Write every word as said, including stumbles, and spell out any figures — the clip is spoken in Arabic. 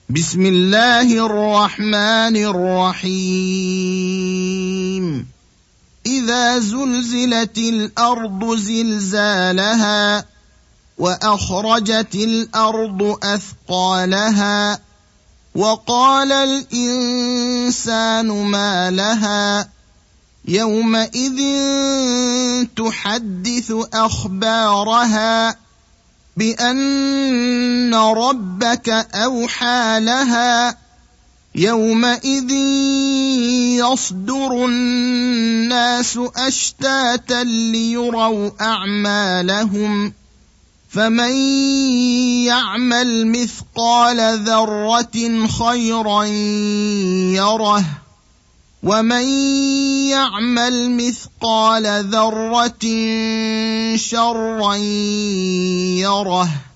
بسم الله الرحمن الرحيم إذا زلزلت الأرض زلزالها وأخرجت الأرض أثقالها وقال الإنسان ما لها يومئذ تحدث أخبارها بأن ربك أوحى لها يومئذ يصدر الناس أشتاتا ليروا أعمالهم فمن يعمل مثقال ذرة خيرا يره ومن يعمل مثقال ذرة شرا يره